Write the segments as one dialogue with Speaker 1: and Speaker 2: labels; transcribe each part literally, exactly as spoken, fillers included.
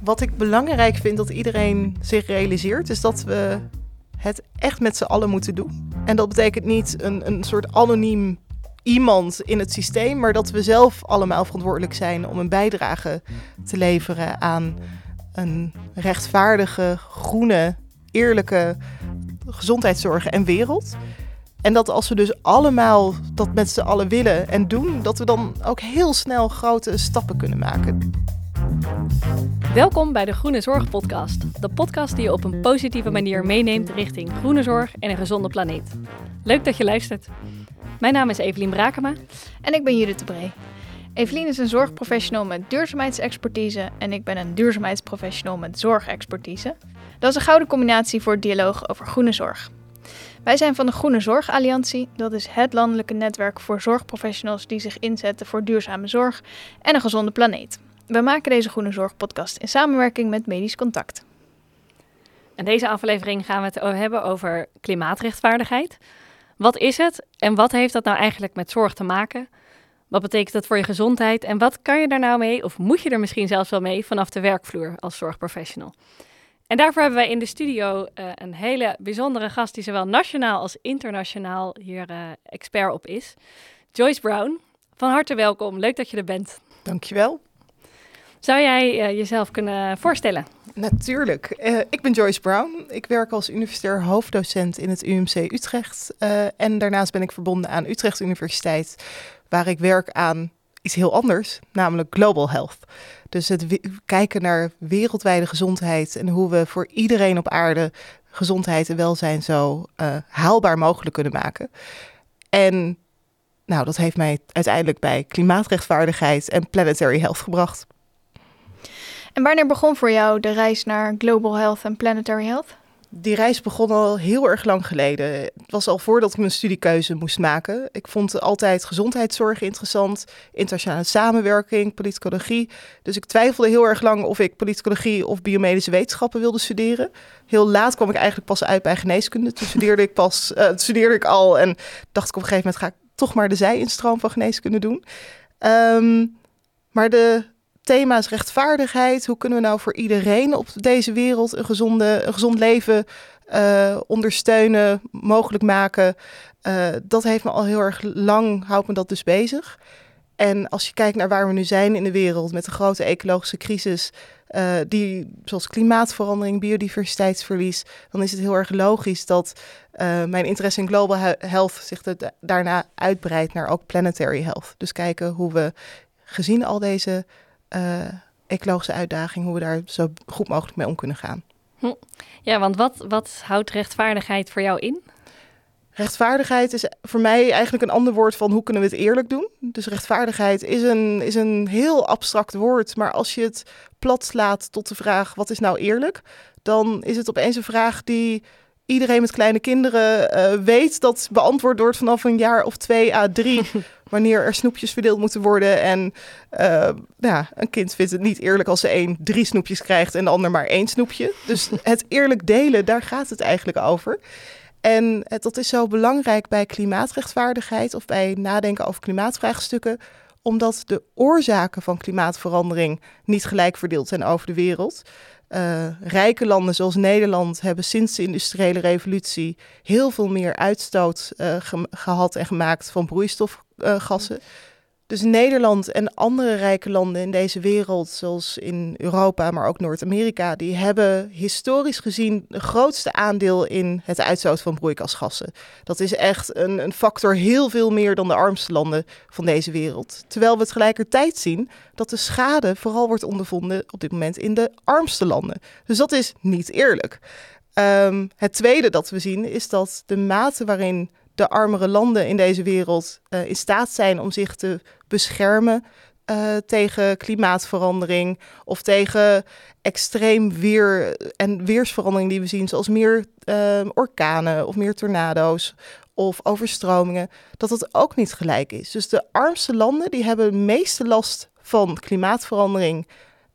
Speaker 1: Wat ik belangrijk vind dat iedereen zich realiseert, is dat we het echt met z'n allen moeten doen. En dat betekent niet een, een soort anoniem iemand in het systeem, maar dat we zelf allemaal verantwoordelijk zijn om een bijdrage te leveren aan een rechtvaardige, groene, eerlijke gezondheidszorg en wereld. En dat als we dus allemaal dat met z'n allen willen en doen, dat we dan ook heel snel grote stappen kunnen maken.
Speaker 2: Welkom bij de Groene Zorg Podcast. De podcast die je op een positieve manier meeneemt richting groene zorg en een gezonde planeet. Leuk dat je luistert. Mijn naam is Evelien Brakema.
Speaker 3: En ik ben Judith de Bree. Evelien is een zorgprofessional met duurzaamheidsexpertise en ik ben een duurzaamheidsprofessional met zorgexpertise. Dat is een gouden combinatie voor het dialoog over groene zorg. Wij zijn van de Groene Zorg Alliantie. Dat is het landelijke netwerk voor zorgprofessionals die zich inzetten voor duurzame zorg en een gezonde planeet. We maken deze Groene Zorg podcast in samenwerking met Medisch Contact.
Speaker 2: In deze aflevering gaan we het hebben over klimaatrechtvaardigheid. Wat is het en wat heeft dat nou eigenlijk met zorg te maken? Wat betekent dat voor je gezondheid en wat kan je daar nou mee, of moet je er misschien zelfs wel mee, vanaf de werkvloer als zorgprofessional? En daarvoor hebben wij in de studio uh, een hele bijzondere gast die zowel nationaal als internationaal hier uh, expert op is. Joyce Brown, van harte welkom. Leuk dat je er bent.
Speaker 1: Dankjewel.
Speaker 2: Zou jij uh, jezelf kunnen voorstellen?
Speaker 1: Natuurlijk. Uh, ik ben Joyce Brown. Ik werk als universitair hoofddocent in het U M C Utrecht. Uh, en daarnaast ben ik verbonden aan Utrecht Universiteit, waar ik werk aan iets heel anders, namelijk Global Health. Dus het w- kijken naar wereldwijde gezondheid en hoe we voor iedereen op aarde gezondheid en welzijn zo uh, haalbaar mogelijk kunnen maken. En nou, dat heeft mij uiteindelijk bij klimaatrechtvaardigheid en planetary health gebracht.
Speaker 3: En wanneer begon voor jou de reis naar Global Health en Planetary Health?
Speaker 1: Die reis begon al heel erg lang geleden. Het was al voordat ik mijn studiekeuze moest maken. Ik vond altijd gezondheidszorg interessant, internationale samenwerking, politicologie. Dus ik twijfelde heel erg lang of ik politicologie of biomedische wetenschappen wilde studeren. Heel laat kwam ik eigenlijk pas uit bij geneeskunde. Toen studeerde ik pas, uh, studeerde ik al en dacht ik op een gegeven moment ga ik toch maar de zij-instroom van geneeskunde doen. Um, maar de thema's rechtvaardigheid, hoe kunnen we nou voor iedereen op deze wereld een, gezonde, een gezond leven uh, ondersteunen, mogelijk maken. Uh, dat heeft me al heel erg lang, houdt me dat dus bezig. En als je kijkt naar waar we nu zijn in de wereld met de grote ecologische crisis, uh, die, zoals klimaatverandering, biodiversiteitsverlies, dan is het heel erg logisch dat uh, mijn interesse in global health zich de, daarna uitbreidt naar ook planetary health. Dus kijken hoe we, gezien al deze Uh, ecologische uitdaging, hoe we daar zo goed mogelijk mee om kunnen gaan.
Speaker 2: Hm. Ja, want wat, wat houdt rechtvaardigheid voor jou in?
Speaker 1: Rechtvaardigheid is voor mij eigenlijk een ander woord van hoe kunnen we het eerlijk doen. Dus rechtvaardigheid is een, is een heel abstract woord, maar als je het plat slaat tot de vraag wat is nou eerlijk, dan is het opeens een vraag die iedereen met kleine kinderen uh, weet dat beantwoord wordt vanaf een jaar of twee à drie, wanneer er snoepjes verdeeld moeten worden. En uh, ja, een kind vindt het niet eerlijk als de een drie snoepjes krijgt en de ander maar één snoepje. Dus het eerlijk delen, daar gaat het eigenlijk over. En het, dat is zo belangrijk bij klimaatrechtvaardigheid of bij nadenken over klimaatvraagstukken, omdat de oorzaken van klimaatverandering niet gelijk verdeeld zijn over de wereld. Uh, rijke landen zoals Nederland hebben sinds de industriële revolutie heel veel meer uitstoot uh, ge- gehad en gemaakt van broeistofgassen. Uh, dus Nederland en andere rijke landen in deze wereld, zoals in Europa, maar ook Noord-Amerika, die hebben historisch gezien het grootste aandeel in het uitstoot van broeikasgassen. Dat is echt een, een factor heel veel meer dan de armste landen van deze wereld. Terwijl we tegelijkertijd zien dat de schade vooral wordt ondervonden op dit moment in de armste landen. Dus dat is niet eerlijk. Um, het tweede dat we zien is dat de mate waarin de armere landen in deze wereld uh, in staat zijn om zich te beschermen uh, tegen klimaatverandering of tegen extreem weer en weersverandering die we zien, zoals meer uh, orkanen of meer tornado's of overstromingen, dat dat ook niet gelijk is. Dus de armste landen die hebben de meeste last van klimaatverandering,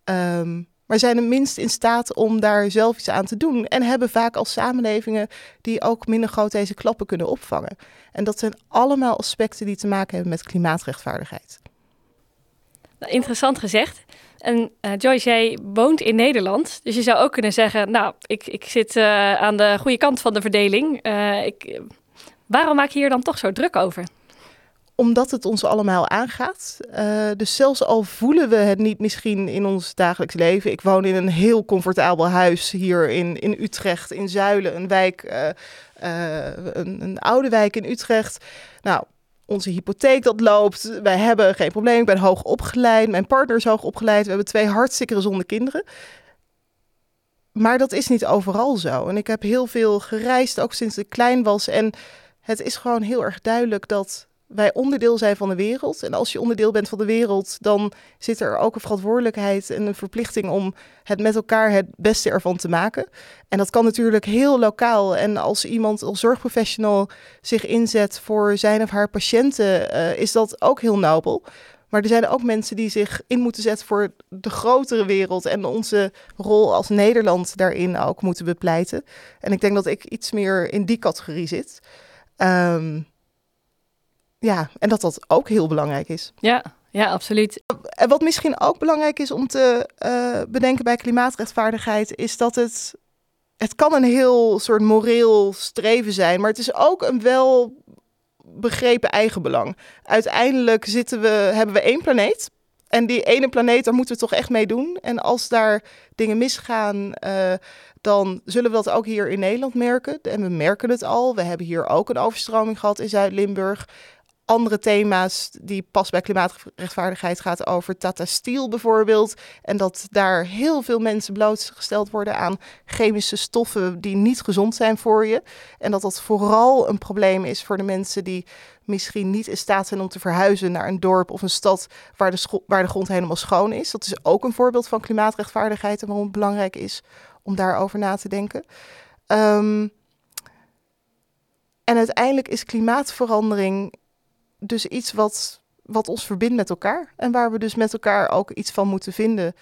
Speaker 1: um, maar zijn het minst in staat om daar zelf iets aan te doen. En hebben vaak als samenlevingen die ook minder groot deze klappen kunnen opvangen. En dat zijn allemaal aspecten die te maken hebben met klimaatrechtvaardigheid.
Speaker 2: Nou, interessant gezegd. En uh, Joyce, jij woont in Nederland, dus je zou ook kunnen zeggen, nou, ik, ik zit uh, aan de goede kant van de verdeling. Uh, ik, waarom maak je hier dan toch zo druk over?
Speaker 1: Omdat het ons allemaal aangaat. Uh, dus zelfs al voelen we het niet misschien in ons dagelijks leven. Ik woon in een heel comfortabel huis hier in, in Utrecht, in Zuilen, een wijk, uh, uh, een, een oude wijk in Utrecht. Nou, onze hypotheek dat loopt. Wij hebben geen probleem. Ik ben hoog opgeleid. Mijn partner is hoog opgeleid. We hebben twee hartstikke gezonde kinderen. Maar dat is niet overal zo. En ik heb heel veel gereisd, ook sinds ik klein was. En het is gewoon heel erg duidelijk dat wij onderdeel zijn van de wereld. En als je onderdeel bent van de wereld, dan zit er ook een verantwoordelijkheid en een verplichting om het met elkaar het beste ervan te maken. En dat kan natuurlijk heel lokaal. En als iemand als zorgprofessional zich inzet voor zijn of haar patiënten, uh, is dat ook heel nobel. Maar er zijn ook mensen die zich in moeten zetten voor de grotere wereld en onze rol als Nederland daarin ook moeten bepleiten. En ik denk dat ik iets meer in die categorie zit. Um, Ja, en dat dat ook heel belangrijk is.
Speaker 2: Ja, ja, absoluut.
Speaker 1: En wat misschien ook belangrijk is om te uh, bedenken bij klimaatrechtvaardigheid, is dat het, het kan een heel soort moreel streven zijn, maar het is ook een wel begrepen eigenbelang. Uiteindelijk zitten we, hebben we één planeet. En die ene planeet, daar moeten we toch echt mee doen. En als daar dingen misgaan, uh, dan zullen we dat ook hier in Nederland merken. En we merken het al. We hebben hier ook een overstroming gehad in Zuid-Limburg. Andere thema's die pas bij klimaatrechtvaardigheid gaat over Tata Steel bijvoorbeeld. En dat daar heel veel mensen blootgesteld worden aan chemische stoffen die niet gezond zijn voor je. En dat dat vooral een probleem is voor de mensen die misschien niet in staat zijn om te verhuizen naar een dorp of een stad waar de, scho- waar de grond helemaal schoon is. Dat is ook een voorbeeld van klimaatrechtvaardigheid en waarom het belangrijk is om daarover na te denken. Um, en uiteindelijk is klimaatverandering dus iets wat, wat ons verbindt met elkaar. En waar we dus met elkaar ook iets van moeten vinden.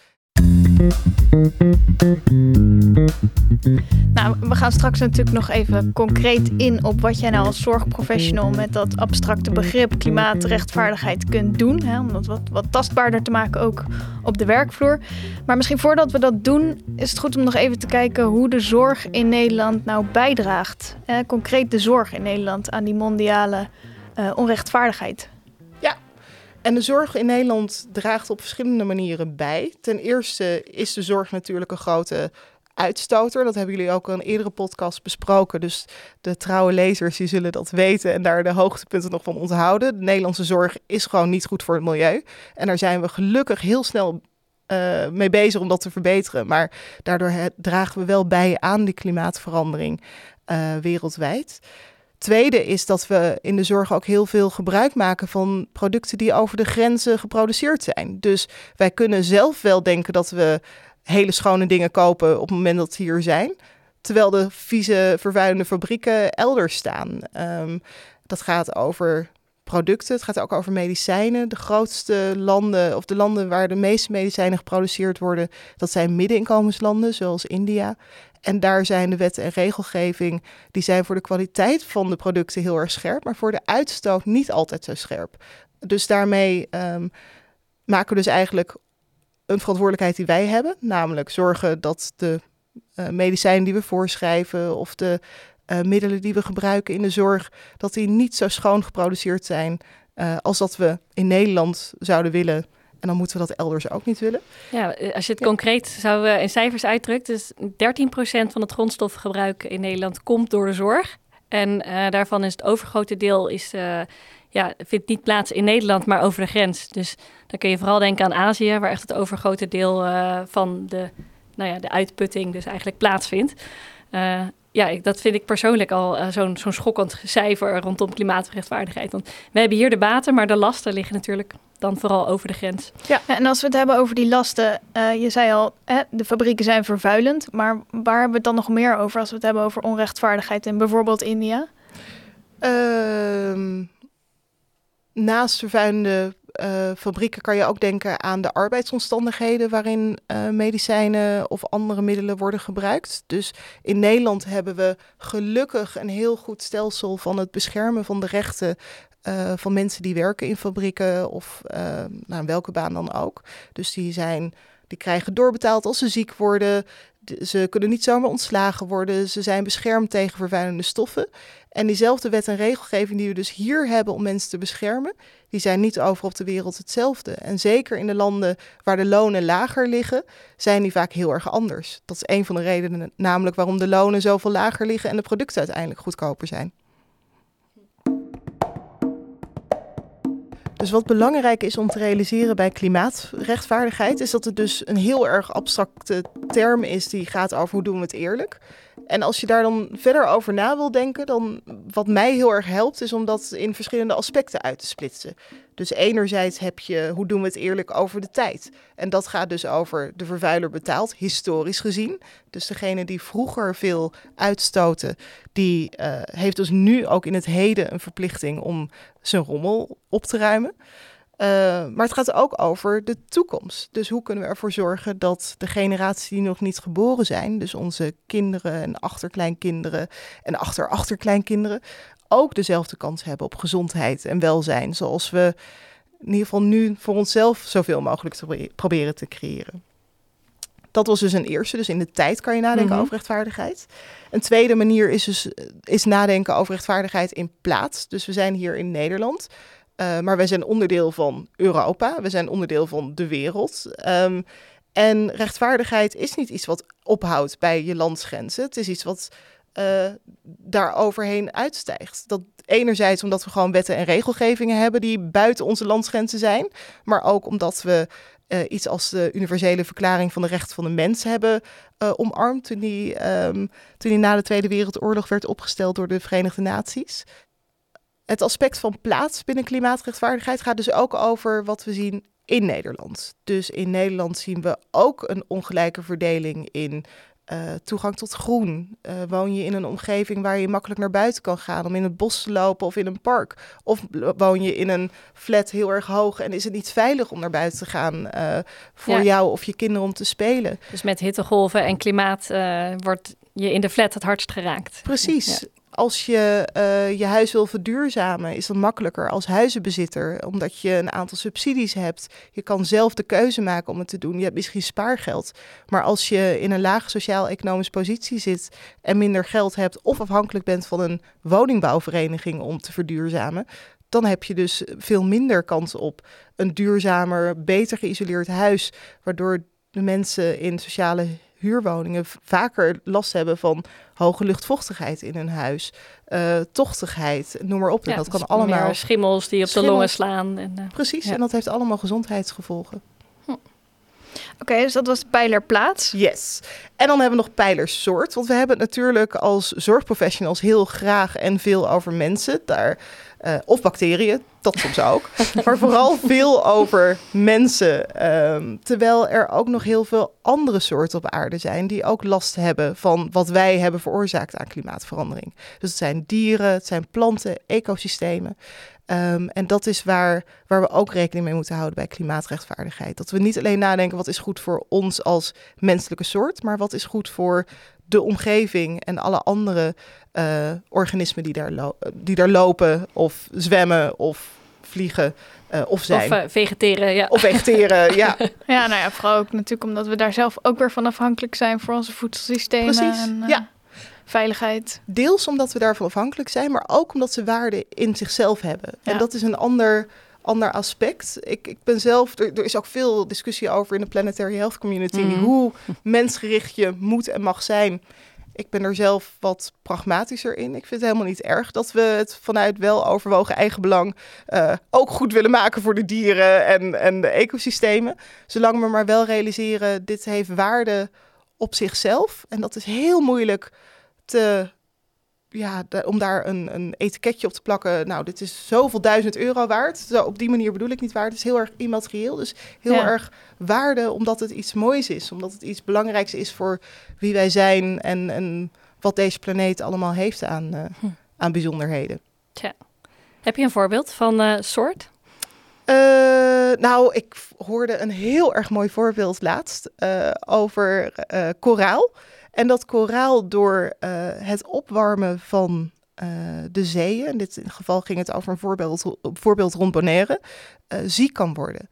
Speaker 3: Nou, we gaan straks natuurlijk nog even concreet in op wat jij nou als zorgprofessional met dat abstracte begrip klimaatrechtvaardigheid kunt doen. Hè, om dat wat, wat tastbaarder te maken ook op de werkvloer. Maar misschien voordat we dat doen, is het goed om nog even te kijken hoe de zorg in Nederland nou bijdraagt. Hè, concreet de zorg in Nederland aan die mondiale uh, onrechtvaardigheid.
Speaker 1: Ja. En de zorg in Nederland draagt op verschillende manieren bij. Ten eerste is de zorg natuurlijk een grote uitstoter. Dat hebben jullie ook in een eerdere podcast besproken. Dus de trouwe lezers die zullen dat weten en daar de hoogtepunten nog van onthouden. De Nederlandse zorg is gewoon niet goed voor het milieu. En daar zijn we gelukkig heel snel uh, mee bezig om dat te verbeteren. Maar daardoor he- dragen we wel bij aan die klimaatverandering uh, wereldwijd. Tweede is dat we in de zorg ook heel veel gebruik maken van producten die over de grenzen geproduceerd zijn. Dus wij kunnen zelf wel denken dat we hele schone dingen kopen op het moment dat ze hier zijn, terwijl de vieze, vervuilende fabrieken elders staan. Um, dat gaat over producten, het gaat ook over medicijnen. De grootste landen, of de landen waar de meeste medicijnen geproduceerd worden, dat zijn middeninkomenslanden, zoals India. En daar zijn de wetten en regelgeving, die zijn voor de kwaliteit van de producten heel erg scherp, maar voor de uitstoot niet altijd zo scherp. Dus daarmee um, maken we dus eigenlijk een verantwoordelijkheid die wij hebben, namelijk zorgen dat de uh, medicijnen die we voorschrijven of de uh, middelen die we gebruiken in de zorg, dat die niet zo schoon geproduceerd zijn uh, als dat we in Nederland zouden willen. En dan moeten we dat elders ook niet willen.
Speaker 2: Ja, als je het
Speaker 1: ja. concreet
Speaker 2: zou uh, in cijfers uitdrukt, dus dertien procent van het grondstoffengebruik in Nederland komt door de zorg. En uh, daarvan is het overgrote deel is, uh, ja, vindt niet plaats in Nederland, maar over de grens. Dus dan kun je vooral denken aan Azië, waar echt het overgrote deel uh, van de, nou ja, de uitputting dus eigenlijk plaatsvindt. Uh, ja, ik, dat vind ik persoonlijk al uh, zo'n, zo'n schokkend cijfer rondom klimaatrechtvaardigheid. Want we hebben hier de baten, maar de lasten liggen natuurlijk dan vooral over de grens.
Speaker 3: Ja, en als we het hebben over die lasten, uh, je zei al, hè, de fabrieken zijn vervuilend, maar waar hebben we het dan nog meer over als we het hebben over onrechtvaardigheid in bijvoorbeeld India?
Speaker 1: Uh, naast vervuilende uh, fabrieken kan je ook denken aan de arbeidsomstandigheden waarin uh, medicijnen of andere middelen worden gebruikt. Dus in Nederland hebben we gelukkig een heel goed stelsel van het beschermen van de rechten Uh, van mensen die werken in fabrieken of uh, nou, welke baan dan ook. Dus die zijn Die krijgen doorbetaald als ze ziek worden. De, ze kunnen niet zomaar ontslagen worden. Ze zijn beschermd tegen vervuilende stoffen. En diezelfde wet en regelgeving die we dus hier hebben om mensen te beschermen, die zijn niet overal op de wereld hetzelfde. En zeker in de landen waar de lonen lager liggen, zijn die vaak heel erg anders. Dat is een van de redenen namelijk waarom de lonen zoveel lager liggen en de producten uiteindelijk goedkoper zijn. Dus wat belangrijk is om te realiseren bij klimaatrechtvaardigheid, is dat het dus een heel erg abstracte term is die gaat over hoe doen we het eerlijk. En als je daar dan verder over na wil denken, dan wat mij heel erg helpt, is om dat in verschillende aspecten uit te splitsen. Dus enerzijds heb je hoe doen we het eerlijk over de tijd. En dat gaat dus over de vervuiler betaalt, historisch gezien. Dus degene die vroeger veel uitstoten, die uh, heeft dus nu ook in het heden een verplichting om zijn rommel op te ruimen. Uh, maar het gaat ook over de toekomst. Dus hoe kunnen we ervoor zorgen dat de generaties die nog niet geboren zijn, dus onze kinderen en achterkleinkinderen en achterachterkleinkinderen, ook dezelfde kans hebben op gezondheid en welzijn, zoals we in ieder geval nu voor onszelf zoveel mogelijk te proberen te creëren. Dat was dus een eerste. Dus in de tijd kan je nadenken mm-hmm. over rechtvaardigheid. Een tweede manier is dus is nadenken over rechtvaardigheid in plaats. Dus we zijn hier in Nederland. Uh, maar wij zijn onderdeel van Europa. We zijn onderdeel van de wereld. Um, en rechtvaardigheid is niet iets wat ophoudt bij je landsgrenzen. Het is iets wat uh, daar overheen uitstijgt. Dat enerzijds omdat we gewoon wetten en regelgevingen hebben die buiten onze landsgrenzen zijn. Maar ook omdat we uh, iets als de universele verklaring van de rechten van de mens hebben uh, omarmd. Toen die, um, toen die na de Tweede Wereldoorlog werd opgesteld door de Verenigde Naties. Het aspect van plaats binnen klimaatrechtvaardigheid gaat dus ook over wat we zien in Nederland. Dus in Nederland zien we ook een ongelijke verdeling in uh, toegang tot groen. Uh, woon je in een omgeving waar je makkelijk naar buiten kan gaan om in het bos te lopen of in een park? Of woon je in een flat heel erg hoog en is het niet veilig om naar buiten te gaan uh, voor ja. jou of je kinderen om te spelen?
Speaker 2: Dus met hittegolven en klimaat uh, wordt je in de flat het hardst geraakt.
Speaker 1: Precies.
Speaker 2: Ja.
Speaker 1: Als je uh, je huis wil verduurzamen, is dat makkelijker als huizenbezitter, omdat je een aantal subsidies hebt. Je kan zelf de keuze maken om het te doen. Je hebt misschien spaargeld. Maar als je in een lage sociaal-economische positie zit en minder geld hebt of afhankelijk bent van een woningbouwvereniging om te verduurzamen, dan heb je dus veel minder kans op een duurzamer, beter geïsoleerd huis, waardoor de mensen in sociale huurwoningen vaker last hebben van hoge luchtvochtigheid in hun huis, uh, tochtigheid, noem maar op. En
Speaker 2: ja,
Speaker 1: dat
Speaker 2: dus
Speaker 1: kan allemaal
Speaker 2: meer schimmels die op schimmels. de longen slaan. En, uh,
Speaker 1: Precies,
Speaker 2: ja.
Speaker 1: en dat heeft allemaal gezondheidsgevolgen.
Speaker 3: Hm. Oké, okay, dus dat was pijler plaats.
Speaker 1: Yes. En dan hebben we nog pijler soort. Want we hebben het natuurlijk als zorgprofessionals heel graag en veel over mensen. Daar, uh, of bacteriën, dat soms ook. Maar vooral veel over mensen. Um, terwijl er ook nog heel veel andere soorten op aarde zijn die ook last hebben van wat wij hebben veroorzaakt aan klimaatverandering. Dus het zijn dieren, het zijn planten, ecosystemen. Um, en dat is waar, waar we ook rekening mee moeten houden bij klimaatrechtvaardigheid. Dat we niet alleen nadenken wat is goed voor ons als menselijke soort, maar wat is goed voor de omgeving en alle andere uh, organismen die daar, lo- die daar lopen of zwemmen of vliegen uh, of zijn.
Speaker 2: Of uh, vegeteren, ja.
Speaker 1: Of vegeteren, ja.
Speaker 3: Ja, nou ja, vooral ook natuurlijk omdat we daar zelf ook weer van afhankelijk zijn voor onze voedselsystemen.
Speaker 1: Precies,
Speaker 3: en, uh,
Speaker 1: ja.
Speaker 3: Veiligheid.
Speaker 1: Deels omdat we daarvan afhankelijk zijn, maar ook omdat ze waarde in zichzelf hebben. Ja. En dat is een ander, ander aspect. Ik, ik ben zelf, er, er is ook veel discussie over in de planetary health community, mm. hoe mensgericht je moet en mag zijn. Ik ben er zelf wat pragmatischer in. Ik vind het helemaal niet erg dat we het vanuit wel overwogen eigenbelang uh, ook goed willen maken voor de dieren en, en de ecosystemen. Zolang we maar wel realiseren, dit heeft waarde op zichzelf. En dat is heel moeilijk te, ja, de, om daar een, een etiketje op te plakken. Nou, dit is zoveel duizend euro waard. Zo, op die manier bedoel ik niet waard. Het is heel erg immaterieel. Dus heel ja. erg waarde omdat het iets moois is. Omdat het iets belangrijks is voor wie wij zijn en, en wat deze planeet allemaal heeft aan, uh, hm. aan bijzonderheden.
Speaker 2: Tja. Heb je een voorbeeld van uh, soort?
Speaker 1: Uh, nou, ik hoorde een heel erg mooi voorbeeld laatst uh, over uh, koraal. En dat koraal door uh, het opwarmen van uh, de zeeën, in dit geval ging het over een voorbeeld, voorbeeld rond Bonaire, uh, ziek kan worden.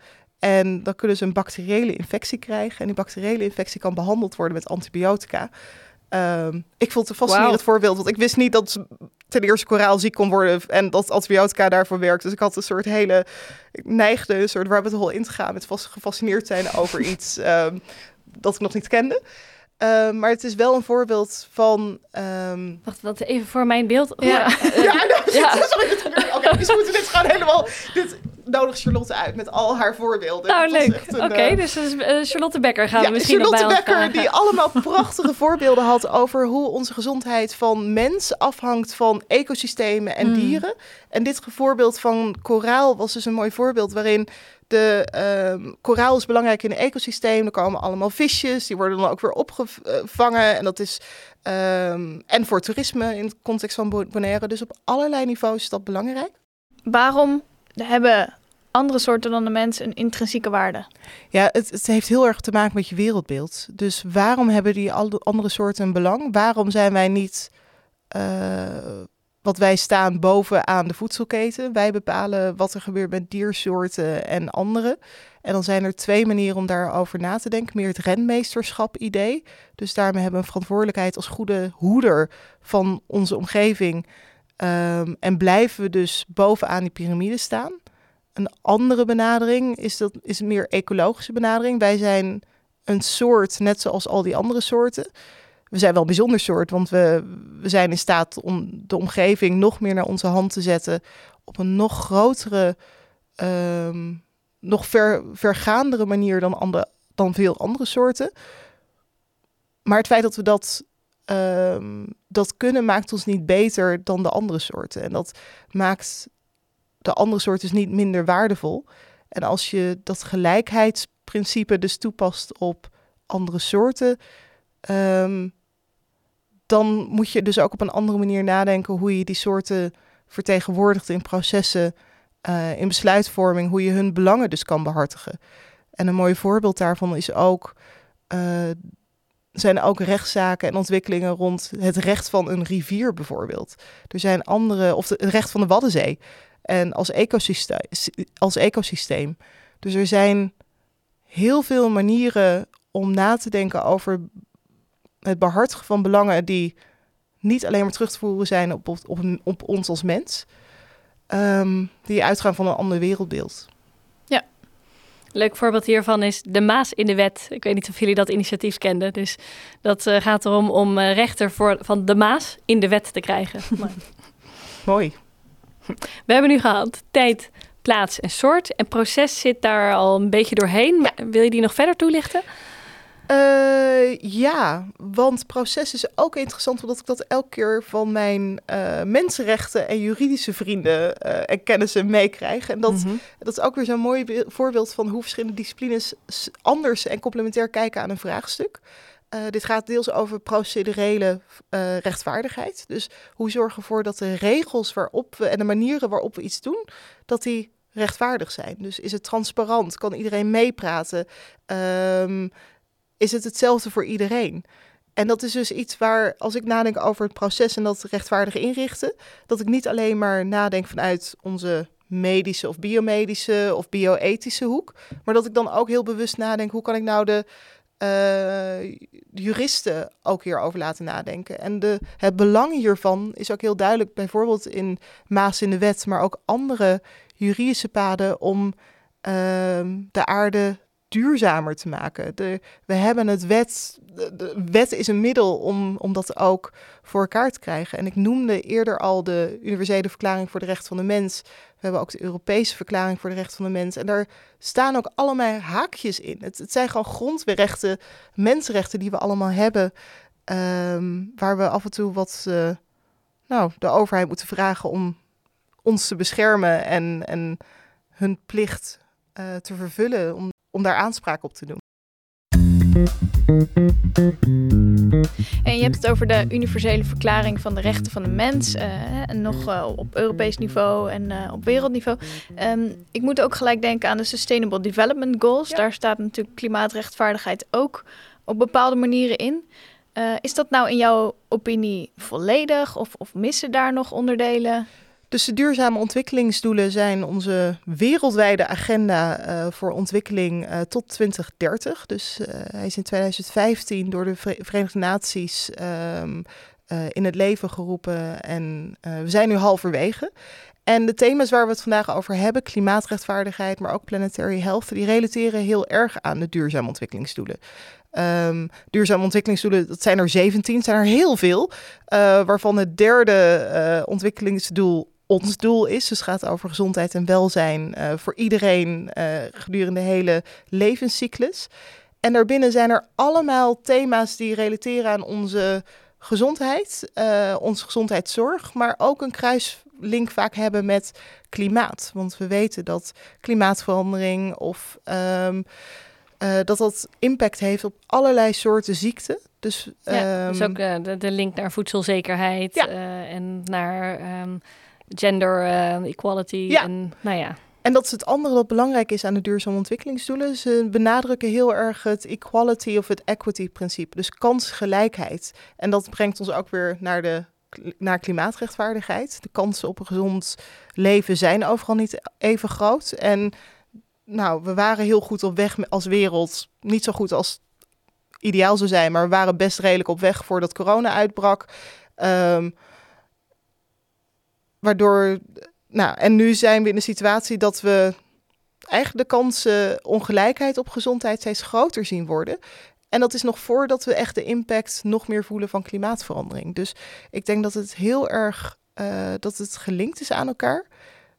Speaker 1: En dan kunnen ze een bacteriële infectie krijgen. En die bacteriële infectie kan behandeld worden met antibiotica. Um, ik vond het een fascinerend wow. voorbeeld. Want ik wist niet dat ten eerste koraal ziek kon worden. En dat antibiotica daarvoor werkt. Dus ik had een soort hele... Ik neigde een soort rabbit hole in te gaan. Met vast gefascineerd zijn over iets um, dat ik nog niet kende. Uh, maar het is wel een voorbeeld van... Um...
Speaker 2: Wacht, wat even voor mijn beeld.
Speaker 1: Ja, ja, uh, ja, nou, ja. Sorry. Oké, okay, dus we moeten dit gewoon helemaal... Dit nodig Charlotte uit met al haar voorbeelden.
Speaker 2: Nou, leuk. Oké, okay, uh... dus uh, Charlotte Becker gaan
Speaker 1: ja,
Speaker 2: we misschien
Speaker 1: Charlotte
Speaker 2: nog bij
Speaker 1: Becker,
Speaker 2: ons
Speaker 1: die allemaal prachtige voorbeelden had over hoe onze gezondheid van mens afhangt van ecosystemen en mm. dieren. En dit voorbeeld van koraal was dus een mooi voorbeeld waarin... De uh, koraal is belangrijk in het ecosysteem. Er komen allemaal visjes, die worden dan ook weer opgevangen. En dat is um, en voor toerisme in het context van Bonaire. Dus op allerlei niveaus is dat belangrijk.
Speaker 3: Waarom hebben andere soorten dan de mens een intrinsieke waarde?
Speaker 1: Ja, het, het heeft heel erg te maken met je wereldbeeld. Dus waarom hebben die andere soorten een belang? Waarom zijn wij niet... Uh, Want wij staan bovenaan de voedselketen. Wij bepalen wat er gebeurt met diersoorten en anderen. En dan zijn er twee manieren om daarover na te denken. Meer het renmeesterschap-idee. Dus daarmee hebben we een verantwoordelijkheid als goede hoeder van onze omgeving. Um, en blijven we dus bovenaan die piramide staan. Een andere benadering is, dat, is een meer ecologische benadering. Wij zijn een soort, net zoals al die andere soorten. We zijn wel een bijzonder soort, want we, we zijn in staat om de omgeving nog meer naar onze hand te zetten op een nog grotere, um, nog ver, vergaandere manier dan, andere, dan veel andere soorten. Maar het feit dat we dat, um, dat kunnen, maakt ons niet beter dan de andere soorten. En dat maakt de andere soorten dus niet minder waardevol. En als je dat gelijkheidsprincipe dus toepast op andere soorten... Um, dan moet je dus ook op een andere manier nadenken hoe je die soorten vertegenwoordigt in processen, uh, in besluitvorming, hoe je hun belangen dus kan behartigen. En een mooi voorbeeld daarvan is ook, uh, zijn ook rechtszaken en ontwikkelingen rond het recht van een rivier bijvoorbeeld. Er zijn andere, of het recht van de Waddenzee en als ecosysteem, als ecosysteem. Dus er zijn heel veel manieren om na te denken over het behartigen van belangen die niet alleen maar terug te voeren zijn op, op, op, op ons als mens. Um, die uitgaan van een ander wereldbeeld.
Speaker 2: Ja, leuk voorbeeld hiervan is de Maas in de Wet. Ik weet niet of jullie dat initiatief kenden. Dus dat uh, gaat erom om uh, rechter voor, van de Maas in de wet te krijgen. Maar...
Speaker 1: Mooi.
Speaker 2: We hebben nu gehad tijd, plaats en soort. En proces zit daar al een beetje doorheen. Maar wil je die nog verder toelichten?
Speaker 1: Uh, ja, want proces is ook interessant, omdat ik dat elke keer van mijn uh, mensenrechten en juridische vrienden uh, en kennissen meekrijg. En dat, mm-hmm. dat is ook weer zo'n mooi be- voorbeeld van hoe verschillende disciplines anders en complementair kijken aan een vraagstuk. Uh, dit gaat deels over procedurele uh, rechtvaardigheid. Dus hoe zorgen we ervoor dat de regels waarop we en de manieren waarop we iets doen, dat die rechtvaardig zijn. Dus is het transparant? Kan iedereen meepraten? Um, Is het hetzelfde voor iedereen? En dat is dus iets waar, als ik nadenk over het proces en dat rechtvaardig inrichten, dat ik niet alleen maar nadenk vanuit onze medische of biomedische of bioethische hoek, maar dat ik dan ook heel bewust nadenk, hoe kan ik nou de uh, juristen ook hierover laten nadenken? En de, het belang hiervan is ook heel duidelijk, bijvoorbeeld in Maas in de Wet, maar ook andere juridische paden om uh, de aarde duurzamer te maken. De, we hebben het wet, de, de wet is een middel om, om dat ook voor elkaar te krijgen. En ik noemde eerder al de Universele Verklaring voor de Rechten van de Mens. We hebben ook de Europese Verklaring voor de Rechten van de Mens. En daar staan ook allemaal haakjes in. Het, het zijn gewoon grondrechten, mensenrechten die we allemaal hebben, um, waar we af en toe wat, uh, nou, de overheid moeten vragen om ons te beschermen en, en hun plicht uh, te vervullen om om daar aanspraak op te doen.
Speaker 3: En je hebt het over de Universele Verklaring van de Rechten van de Mens. Uh, en nog uh, op Europees niveau en uh, op wereldniveau. Um, ik moet ook gelijk denken aan de Sustainable Development Goals. Ja. Daar staat natuurlijk klimaatrechtvaardigheid ook op bepaalde manieren in. Uh, is dat nou in jouw opinie volledig of, of missen daar nog onderdelen?
Speaker 1: Dus de duurzame ontwikkelingsdoelen zijn onze wereldwijde agenda uh, voor ontwikkeling uh, tot twintig dertig. Dus uh, hij is in twintig vijftien door de Verenigde Naties um, uh, in het leven geroepen en uh, we zijn nu halverwege. En de thema's waar we het vandaag over hebben, klimaatrechtvaardigheid, maar ook planetary health, die relateren heel erg aan de duurzame ontwikkelingsdoelen. Um, duurzame ontwikkelingsdoelen, dat zijn er zeventien, zijn er heel veel, uh, waarvan het derde uh, ontwikkelingsdoel ons doel is. Dus het gaat over gezondheid en welzijn uh, voor iedereen uh, gedurende de hele levenscyclus. En daarbinnen zijn er allemaal thema's die relateren aan onze gezondheid, uh, onze gezondheidszorg, maar ook een kruislink vaak hebben met klimaat. Want we weten dat klimaatverandering of um, uh, dat dat impact heeft op allerlei soorten ziekten. Dus,
Speaker 2: ja,
Speaker 1: um,
Speaker 2: dus ook uh, de, de link naar voedselzekerheid ja. uh, en naar um, gender uh, equality.
Speaker 1: Ja.
Speaker 2: En, nou ja.
Speaker 1: En dat is het andere wat belangrijk is aan de duurzame ontwikkelingsdoelen. Ze benadrukken heel erg het equality of het equity-principe. Dus kansgelijkheid. En dat brengt ons ook weer naar, de, naar klimaatrechtvaardigheid. De kansen op een gezond leven zijn overal niet even groot. En nou, we waren heel goed op weg als wereld. Niet zo goed als ideaal zou zijn, maar we waren best redelijk op weg voordat corona uitbrak. Um, waardoor... Nou, en nu zijn we in de situatie dat we eigenlijk de kansen ongelijkheid op gezondheid steeds groter zien worden. En dat is nog voordat we echt de impact nog meer voelen van klimaatverandering. Dus ik denk dat het heel erg uh, dat het gelinkt is aan elkaar.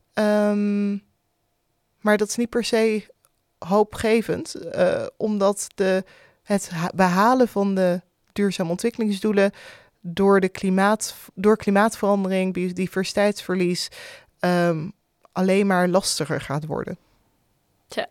Speaker 1: Um, maar dat is niet per se hoopgevend, uh, omdat de, het ha- behalen van de duurzame ontwikkelingsdoelen door, de klimaat, door klimaatverandering, biodiversiteitsverlies, Um, alleen maar lastiger gaat worden.
Speaker 2: Tja.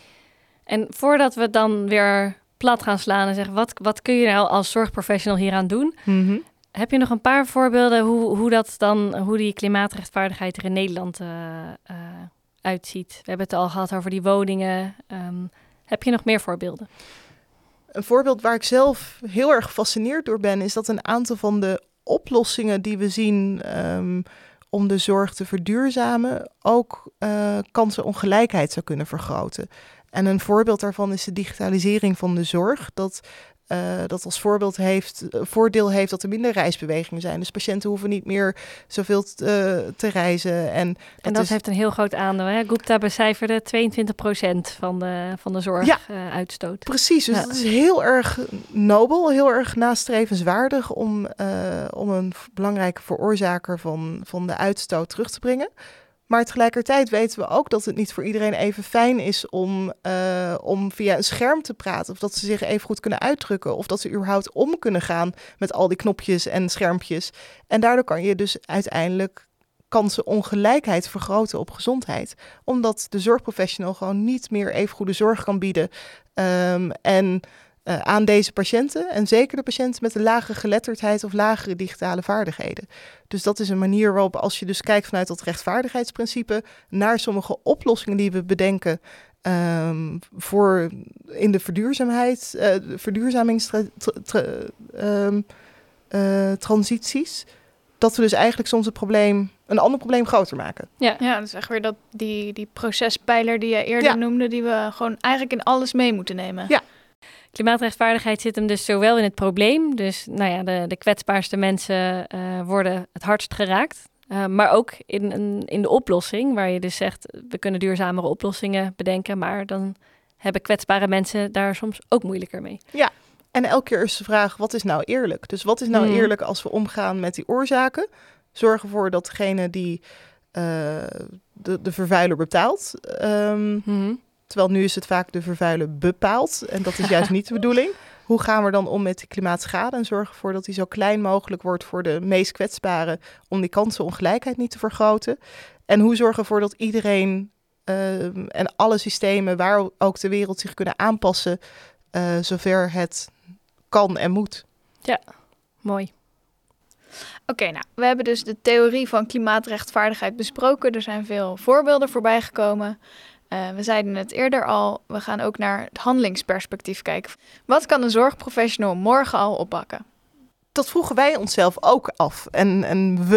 Speaker 2: En voordat we dan weer plat gaan slaan en zeggen, wat, wat kun je nou als zorgprofessional hieraan doen?
Speaker 1: Mm-hmm.
Speaker 2: Heb je nog een paar voorbeelden hoe, hoe dat dan, hoe die klimaatrechtvaardigheid er in Nederland uh, uh, uitziet? We hebben het al gehad over die woningen. Um, heb je nog meer voorbeelden?
Speaker 1: Een voorbeeld waar ik zelf heel erg gefascineerd door ben, is dat een aantal van de oplossingen die we zien Um, om de zorg te verduurzamen, ook uh, kansenongelijkheid zou kunnen vergroten. En een voorbeeld daarvan is de digitalisering van de zorg. Dat, uh, dat als voorbeeld heeft, uh, voordeel heeft dat er minder reisbewegingen zijn. Dus patiënten hoeven niet meer zoveel t, uh, te reizen. En dat,
Speaker 2: en dat
Speaker 1: is...
Speaker 2: heeft een heel groot aandeel. Hè? Gupta becijferde tweeëntwintig procent van de, van de zorguitstoot.
Speaker 1: Ja, uh, precies, dus ja. Dat is heel erg nobel, heel erg nastrevenswaardig om, uh, om een belangrijke veroorzaker van, van de uitstoot terug te brengen. Maar tegelijkertijd weten we ook dat het niet voor iedereen even fijn is om, uh, om via een scherm te praten. Of dat ze zich even goed kunnen uitdrukken. Of dat ze überhaupt om kunnen gaan met al die knopjes en schermpjes. En daardoor kan je dus uiteindelijk kansenongelijkheid vergroten op gezondheid. Omdat de zorgprofessional gewoon niet meer even goede zorg kan bieden. Um, en uh, aan deze patiënten. En zeker de patiënten met een lagere geletterdheid of lagere digitale vaardigheden. Dus dat is een manier waarop, als je dus kijkt vanuit dat rechtvaardigheidsprincipe naar sommige oplossingen die we bedenken um, voor in de verduurzaamheid, uh, de verduurzamingstransities, um, uh, dat we dus eigenlijk soms het probleem, een ander probleem groter maken.
Speaker 3: Ja, ja, dat is echt weer dat, die, die procespijler die je eerder ja. noemde, die we gewoon eigenlijk in alles mee moeten nemen.
Speaker 1: Ja.
Speaker 2: Klimaatrechtvaardigheid zit hem dus zowel in het probleem, dus nou ja, de, de kwetsbaarste mensen uh, worden het hardst geraakt. Uh, maar ook in, in, in de oplossing, waar je dus zegt, we kunnen duurzamere oplossingen bedenken, maar dan hebben kwetsbare mensen daar soms ook moeilijker mee.
Speaker 1: Ja, en elke keer is de vraag, wat is nou eerlijk? Dus wat is nou hmm. eerlijk als we omgaan met die oorzaken? Zorg ervoor dat degene die uh, de, de vervuiler betaalt. Um, hmm. Terwijl nu is het vaak de vervuiler bepaalt. En dat is juist niet de bedoeling. Hoe gaan we dan om met die klimaatschade en zorgen ervoor dat die zo klein mogelijk wordt voor de meest kwetsbaren, om die kansenongelijkheid niet te vergroten? En hoe zorgen we ervoor dat iedereen uh, en alle systemen waar ook de wereld zich kunnen aanpassen, uh, zover het kan en moet?
Speaker 2: Ja, mooi.
Speaker 3: Oké, okay, nou, we hebben dus de theorie van klimaatrechtvaardigheid besproken. Er zijn veel voorbeelden voorbij gekomen. Uh, we zeiden het eerder al, we gaan ook naar het handelingsperspectief kijken. Wat kan een zorgprofessional morgen al oppakken?
Speaker 1: Dat vroegen wij onszelf ook af. En, en we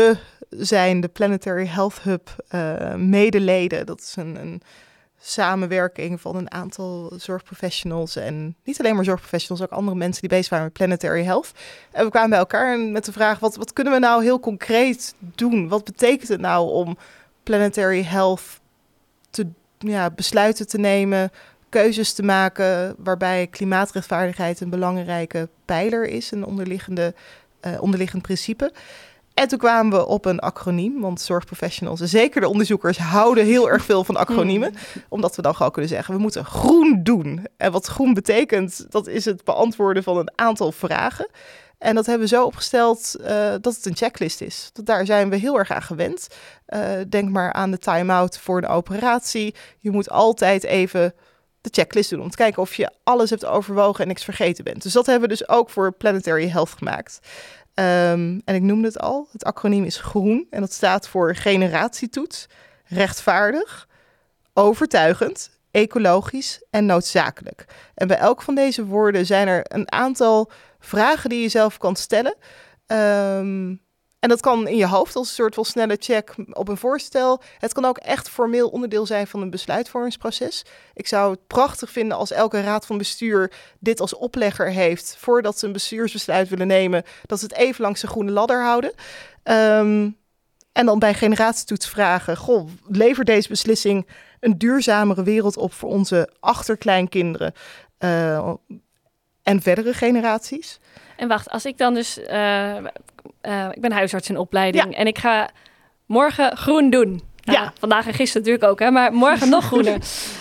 Speaker 1: zijn de Planetary Health Hub uh, medeleden. Dat is een, een samenwerking van een aantal zorgprofessionals. En niet alleen maar zorgprofessionals, ook andere mensen die bezig waren met Planetary Health. En we kwamen bij elkaar met de vraag, wat, wat kunnen we nou heel concreet doen? Wat betekent het nou om Planetary Health te ja, besluiten te nemen, keuzes te maken, waarbij klimaatrechtvaardigheid een belangrijke pijler is, een onderliggende, uh, onderliggend principe. En toen kwamen we op een acroniem, want zorgprofessionals en zeker de onderzoekers houden heel erg veel van acroniemen, omdat we dan gewoon kunnen zeggen, we moeten groen doen. En wat groen betekent, dat is het beantwoorden van een aantal vragen. En dat hebben we zo opgesteld uh, dat het een checklist is. Dat daar zijn we heel erg aan gewend. Uh, denk maar aan de time-out voor een operatie. Je moet altijd even de checklist doen om te kijken of je alles hebt overwogen en niks vergeten bent. Dus dat hebben we dus ook voor Planetary Health gemaakt. Um, en ik noemde het al, het acroniem is GROEN en dat staat voor generatietoets, rechtvaardig, overtuigend, ecologisch en noodzakelijk. En bij elk van deze woorden zijn er een aantal vragen die je zelf kan stellen. Um, en dat kan in je hoofd als een soort van snelle check op een voorstel. Het kan ook echt formeel onderdeel zijn van een besluitvormingsproces. Ik zou het prachtig vinden als elke raad van bestuur dit als oplegger heeft voordat ze een bestuursbesluit willen nemen, dat ze het even langs de groene ladder houden. Um, en dan bij generatietoets vragen, goh, levert deze beslissing een duurzamere wereld op voor onze achterkleinkinderen uh, en verdere generaties?
Speaker 2: En wacht, als ik dan dus, uh, uh, ik ben huisarts in opleiding
Speaker 1: Ja.
Speaker 2: en ik ga morgen groen doen. Nou,
Speaker 1: Ja.
Speaker 2: Vandaag en gisteren natuurlijk ook, hè, maar morgen nog groener.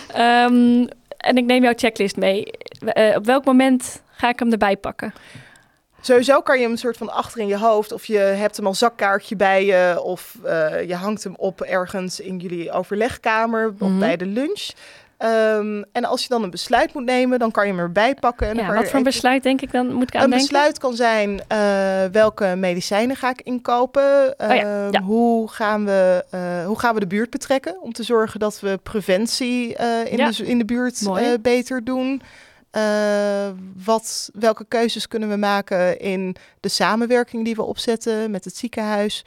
Speaker 2: Um, en ik neem jouw checklist mee. Uh, op welk moment ga ik hem erbij pakken?
Speaker 1: Sowieso kan je hem een soort van achter in je hoofd, of je hebt hem als zakkaartje bij je, of uh, je hangt hem op ergens in jullie overlegkamer of
Speaker 2: Mm-hmm.
Speaker 1: bij de lunch. Um, en als je dan een besluit moet nemen, dan kan je hem erbij pakken. En dan
Speaker 2: Ja,
Speaker 1: kan
Speaker 2: wat
Speaker 1: je
Speaker 2: voor een
Speaker 1: even...
Speaker 2: besluit denk ik dan moet ik aan
Speaker 1: Een
Speaker 2: denken?
Speaker 1: besluit kan zijn uh, welke medicijnen ga ik inkopen. Uh,
Speaker 2: Oh ja, ja.
Speaker 1: Hoe, gaan we, uh, hoe gaan we de buurt betrekken om te zorgen dat we preventie uh, in,
Speaker 2: Ja.
Speaker 1: de, in de buurt uh, beter doen. Uh, wat, welke keuzes kunnen we maken in de samenwerking die we opzetten met het ziekenhuis?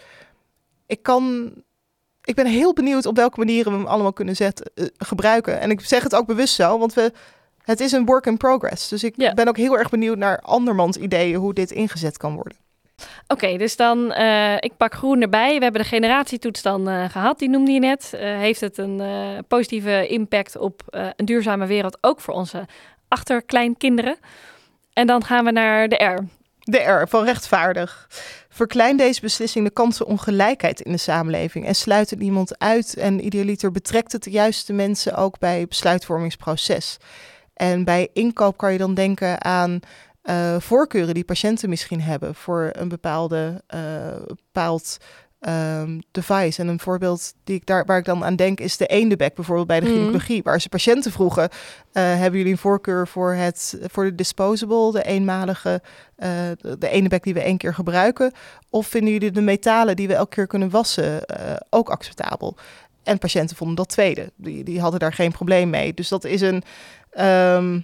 Speaker 1: Ik kan... Ik ben heel benieuwd op welke manieren we hem allemaal kunnen zetten, uh, gebruiken. En ik zeg het ook bewust zo, want we, het is een work in progress. Dus ik ja. ben ook heel erg benieuwd naar andermans ideeën hoe dit ingezet kan worden.
Speaker 2: Oké, okay, dus dan, uh, ik pak groen erbij. We hebben de generatietoets dan uh, gehad, die noemde je net. Uh, heeft het een uh, positieve impact op uh, een duurzame wereld, ook voor onze achterkleinkinderen? En dan gaan we naar de R.
Speaker 1: De R, van rechtvaardig. Verklein deze beslissing de kansenongelijkheid in de samenleving en sluit het niemand uit. En idealiter betrekt het de juiste mensen ook bij het besluitvormingsproces. En bij inkoop kan je dan denken aan uh, voorkeuren die patiënten misschien hebben voor een bepaalde uh, bepaald um, device. En een voorbeeld die ik daar, waar ik dan aan denk is de eendebek bijvoorbeeld bij de gynaecologie. Mm. Waar ze patiënten vroegen, uh, hebben jullie een voorkeur voor, het, voor de disposable, de eenmalige, uh, de, de eendebek die we één keer gebruiken? Of vinden jullie de metalen die we elke keer kunnen wassen uh, ook acceptabel? En patiënten vonden dat tweede. Die, die hadden daar geen probleem mee. Dus dat is een... Um,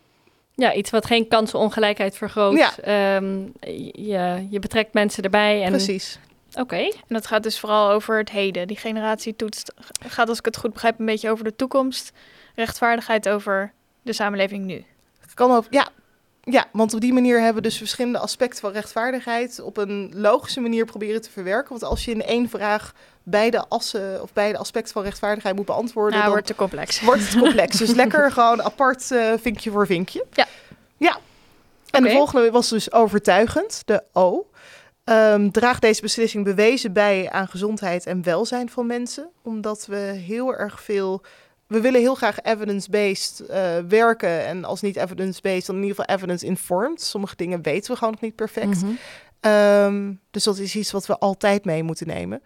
Speaker 2: Ja, iets wat geen kansenongelijkheid vergroot. Ja. Um, je, je betrekt mensen erbij. En...
Speaker 1: Precies.
Speaker 2: Oké. Okay.
Speaker 3: En dat gaat dus vooral over het heden. Die generatietoets gaat, als ik het goed begrijp, een beetje over de toekomst. Rechtvaardigheid over de samenleving nu.
Speaker 1: Het kan over, ja. ja, want op die manier hebben we dus verschillende aspecten van rechtvaardigheid op een logische manier proberen te verwerken. Want als je in één vraag beide assen of beide aspecten van rechtvaardigheid moet beantwoorden,
Speaker 3: nou,
Speaker 1: dan
Speaker 3: wordt het te complex.
Speaker 1: Wordt het complex. Dus lekker gewoon apart uh, vinkje voor vinkje.
Speaker 3: Ja.
Speaker 1: Ja. En okay. De volgende was dus overtuigend, de O. Um, draagt deze beslissing bewezen bij aan gezondheid en welzijn van mensen. Omdat we heel erg veel... We willen heel graag evidence-based uh, werken. En als niet evidence-based, dan in ieder geval evidence-informed. Sommige dingen weten we gewoon nog niet perfect. Mm-hmm. Um, dus dat is iets wat we altijd mee moeten nemen.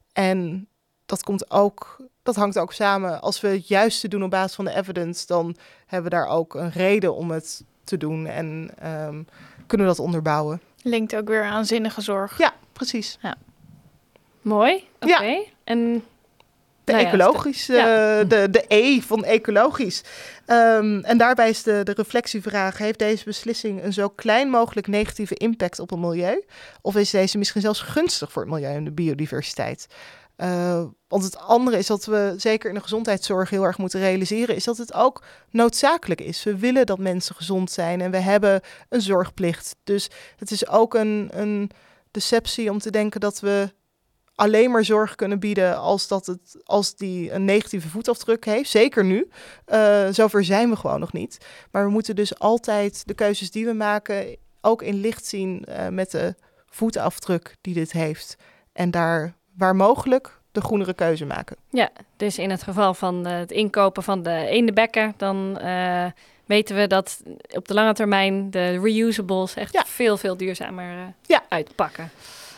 Speaker 1: En dat komt ook... Dat hangt ook samen. Als we het juiste doen op basis van de evidence, dan hebben we daar ook een reden om het te doen. En um, kunnen we dat onderbouwen.
Speaker 3: Linkt ook weer aan zinnige zorg.
Speaker 1: Ja, precies. Ja.
Speaker 2: Mooi. Oké. Okay.
Speaker 1: Ja.
Speaker 2: En
Speaker 1: De
Speaker 2: nou ja,
Speaker 1: ecologisch,
Speaker 2: de, ja.
Speaker 1: uh, de, de E van ecologisch. Um, en daarbij is de, de reflectievraag, heeft deze beslissing een zo klein mogelijk negatieve impact op het milieu? Of is deze misschien zelfs gunstig voor het milieu en de biodiversiteit? Uh, want het andere is dat we zeker in de gezondheidszorg heel erg moeten realiseren, is dat het ook noodzakelijk is. We willen dat mensen gezond zijn en we hebben een zorgplicht. Dus het is ook een, een deceptie om te denken dat we alleen maar zorg kunnen bieden als, dat het, als die een negatieve voetafdruk heeft. Zeker nu. Uh, zover zijn we gewoon nog niet. Maar we moeten dus altijd de keuzes die we maken ook in licht zien uh, met de voetafdruk die dit heeft. En daar waar mogelijk de groenere keuze maken.
Speaker 2: Ja, dus in het geval van uh, het inkopen van de eendenbekker, dan uh, weten we dat op de lange termijn de reusables echt ja. veel, veel duurzamer uh, ja. uitpakken.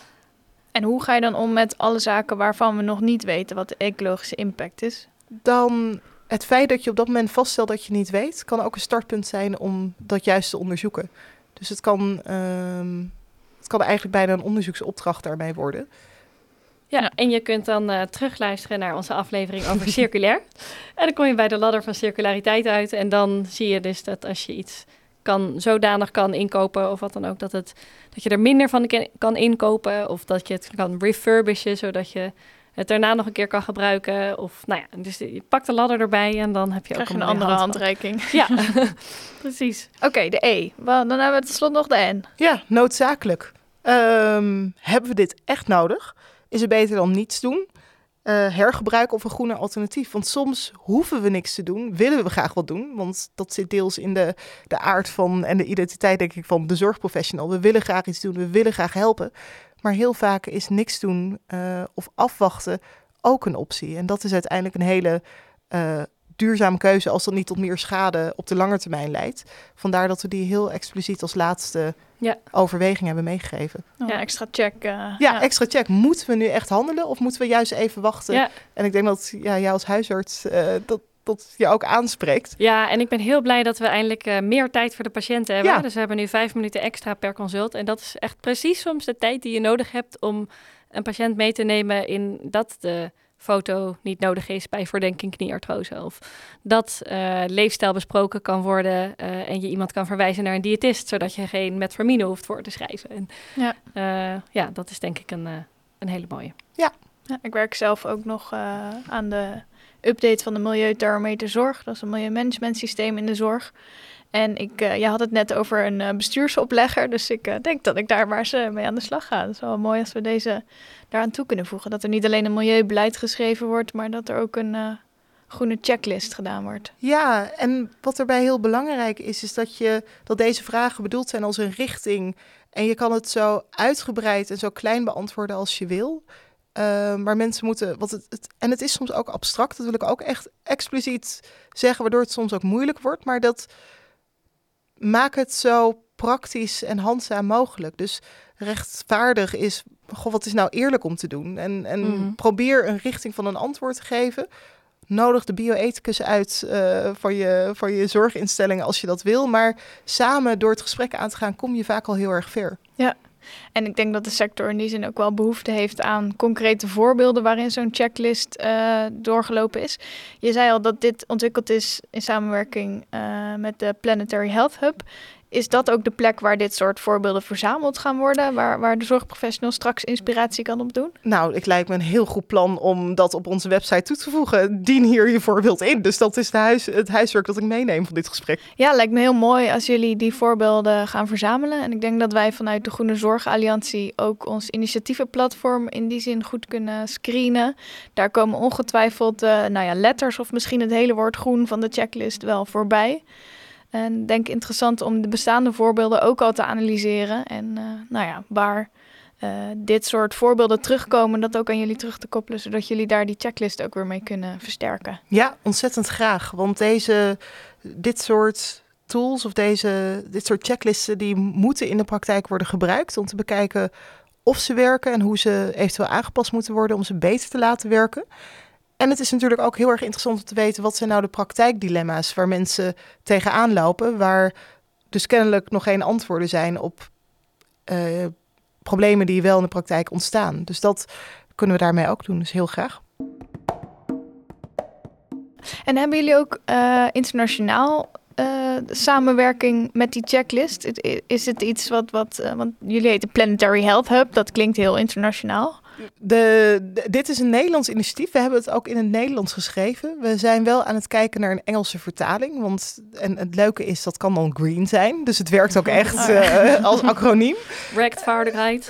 Speaker 3: En hoe ga je dan om met alle zaken waarvan we nog niet weten wat de ecologische impact is?
Speaker 1: Dan het feit dat je op dat moment vaststelt dat je niet weet, kan ook een startpunt zijn om dat juist te onderzoeken. Dus het kan, um, het kan eigenlijk bijna een onderzoeksopdracht daarmee worden.
Speaker 2: Ja, en je kunt dan uh, terugluisteren naar onze aflevering over circulair. En dan kom je bij de ladder van circulariteit uit. En dan zie je dus dat als je iets kan, zodanig kan inkopen of wat dan ook, dat, het, dat je er minder van kan inkopen. Of dat je het kan refurbishen, zodat je het daarna nog een keer kan gebruiken. Of nou ja, dus je pakt de ladder erbij en dan heb je
Speaker 3: Krijg
Speaker 2: ook
Speaker 3: een,
Speaker 2: een
Speaker 3: andere
Speaker 2: handvat.
Speaker 3: handreiking.
Speaker 2: Ja, precies.
Speaker 3: Oké, okay, de E. Well, dan hebben we tenslotte nog de N.
Speaker 1: Ja, noodzakelijk. Um, hebben we dit echt nodig? Is het beter dan niets doen? Uh, hergebruik of een groener alternatief? Want soms hoeven we niks te doen, willen we graag wat doen. Want dat zit deels in de, de aard van en de identiteit, denk ik, van de zorgprofessional. We willen graag iets doen, we willen graag helpen. Maar heel vaak is niks doen uh, of afwachten ook een optie. En dat is uiteindelijk een hele uh, duurzame keuze als dat niet tot meer schade op de lange termijn leidt. Vandaar dat we die heel expliciet als laatste ja. overweging hebben meegegeven.
Speaker 3: Ja, extra check. Uh,
Speaker 1: ja,
Speaker 3: ja,
Speaker 1: extra check. Moeten we nu echt handelen of moeten we juist even wachten? Ja. En ik denk dat ja, jij als huisarts uh, dat, dat je ook aanspreekt.
Speaker 2: Ja, en ik ben heel blij dat we eindelijk uh, meer tijd voor de patiënten hebben. Ja. Dus we hebben nu vijf minuten extra per consult. En dat is echt precies soms de tijd die je nodig hebt om een patiënt mee te nemen in dat de foto niet nodig is bij verdenking knieartrose. Of dat uh, leefstijl besproken kan worden uh, en je iemand kan verwijzen naar een diëtist, zodat je geen metformine hoeft voor te schrijven. En, ja. Uh, ja, dat is denk ik een, uh, een hele mooie.
Speaker 3: Ja. ja, ik werk zelf ook nog uh, aan de update van de Milieuthermometer Zorg. Dat is een milieumanagementsysteem in de zorg. En ik, uh, je had het net over een uh, bestuursoplegger, dus ik uh, denk dat ik daar maar eens uh, mee aan de slag ga. Het is wel mooi als we deze daaraan toe kunnen voegen. Dat er niet alleen een milieubeleid geschreven wordt, maar dat er ook een uh, groene checklist gedaan wordt.
Speaker 1: Ja, en wat erbij heel belangrijk is, is dat, je, dat deze vragen bedoeld zijn als een richting. En je kan het zo uitgebreid en zo klein beantwoorden als je wil. Uh, maar mensen moeten, wat het, het, en het is soms ook abstract, dat wil ik ook echt expliciet zeggen, waardoor het soms ook moeilijk wordt, maar dat maak het zo praktisch en handzaam mogelijk. Dus rechtvaardig is, goh, wat is nou eerlijk om te doen? En, en mm-hmm. probeer een richting van een antwoord te geven. Nodig de bioethicus uit uh, van, je, van je zorginstellingen als je dat wil. Maar samen door het gesprek aan te gaan, kom je vaak al heel erg ver.
Speaker 3: Ja, en ik denk dat de sector in die zin ook wel behoefte heeft aan concrete voorbeelden waarin zo'n checklist uh, doorgelopen is. Je zei al dat dit ontwikkeld is in samenwerking uh, met de Planetary Health Hub. Is dat ook de plek waar dit soort voorbeelden verzameld gaan worden? Waar, waar de zorgprofessional straks inspiratie kan opdoen?
Speaker 1: Nou, het lijkt me een heel goed plan om dat op onze website toe te voegen. Dien hier je voorbeeld in. Dus dat is de huis, het huiswerk dat ik meeneem van dit gesprek.
Speaker 3: Ja, lijkt me heel mooi als jullie die voorbeelden gaan verzamelen. En ik denk dat wij vanuit de Groene Zorgalliantie ook ons initiatievenplatform in die zin goed kunnen screenen. Daar komen ongetwijfeld uh, nou ja, letters of misschien het hele woord groen van de checklist wel voorbij. En denk interessant om de bestaande voorbeelden ook al te analyseren. En uh, nou ja, waar uh, dit soort voorbeelden terugkomen, dat ook aan jullie terug te koppelen, zodat jullie daar die checklist ook weer mee kunnen versterken.
Speaker 1: Ja, ontzettend graag. Want deze, dit soort tools of deze, dit soort checklisten, die moeten in de praktijk worden gebruikt om te bekijken of ze werken en hoe ze eventueel aangepast moeten worden om ze beter te laten werken. En het is natuurlijk ook heel erg interessant om te weten, wat zijn nou de praktijkdilemma's waar mensen tegenaan lopen, waar dus kennelijk nog geen antwoorden zijn op uh, problemen die wel in de praktijk ontstaan. Dus dat kunnen we daarmee ook doen, dus heel graag.
Speaker 3: En hebben jullie ook uh, internationaal uh, samenwerking met die checklist? Is het iets wat, wat uh, want jullie heten Planetary Health Hub, dat klinkt heel internationaal.
Speaker 1: De, de, dit is een Nederlands initiatief. We hebben het ook in het Nederlands geschreven. We zijn wel aan het kijken naar een Engelse vertaling. Want en het leuke is, dat kan dan green zijn. Dus het werkt ook echt uh, als acroniem.
Speaker 2: Rechtvaardigheid.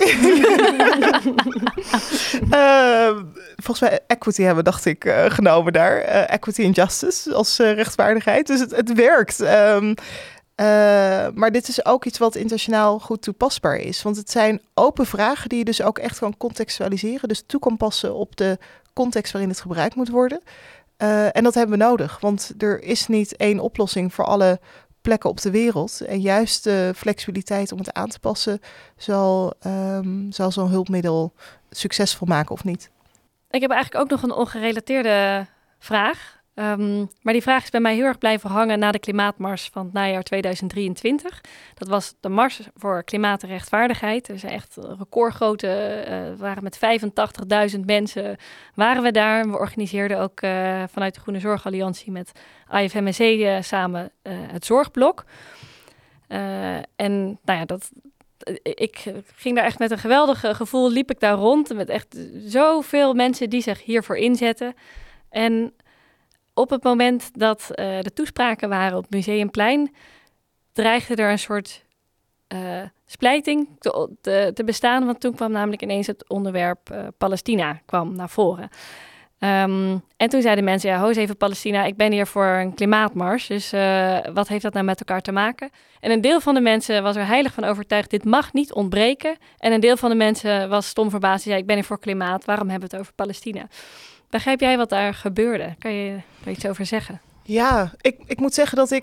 Speaker 1: uh, volgens mij equity hebben we, dacht ik, uh, genomen daar. Uh, equity and justice als uh, rechtvaardigheid. Dus het, het werkt. Um, Uh, maar dit is ook iets wat internationaal goed toepasbaar is. Want het zijn open vragen die je dus ook echt kan contextualiseren. Dus toe kan passen op de context waarin het gebruikt moet worden. Uh, en dat hebben we nodig. Want er is niet één oplossing voor alle plekken op de wereld. En juist de flexibiliteit om het aan te passen zal, um, zal zo'n hulpmiddel succesvol maken of niet.
Speaker 2: Ik heb eigenlijk ook nog een ongerelateerde vraag. Um, maar die vraag is bij mij heel erg blijven hangen na de klimaatmars van het najaar tweeduizend drieëntwintig. Dat was de Mars voor Klimaat en Rechtvaardigheid. Er zijn echt recordgrote, uh, waren met vijfentachtigduizend mensen waren we daar. We organiseerden ook uh, vanuit de Groene Zorgalliantie met I F M C uh, samen uh, het zorgblok. Uh, en nou ja, dat... Ik ging daar echt met een geweldig gevoel, liep ik daar rond. Met echt zoveel mensen die zich hiervoor inzetten. En op het moment dat uh, de toespraken waren op Museumplein, dreigde er een soort uh, splijting te, te, te bestaan. Want toen kwam namelijk ineens het onderwerp uh, Palestina kwam naar voren. Um, en toen zeiden mensen, ja, ho eens even Palestina, ik ben hier voor een klimaatmars. Dus uh, wat heeft dat nou met elkaar te maken? En een deel van de mensen was er heilig van overtuigd, dit mag niet ontbreken. En een deel van de mensen was stom verbaasd, ja, ik ben hier voor klimaat, waarom hebben we het over Palestina? Begrijp jij wat daar gebeurde? Kan je er iets over zeggen?
Speaker 1: Ja, ik, ik moet zeggen dat ik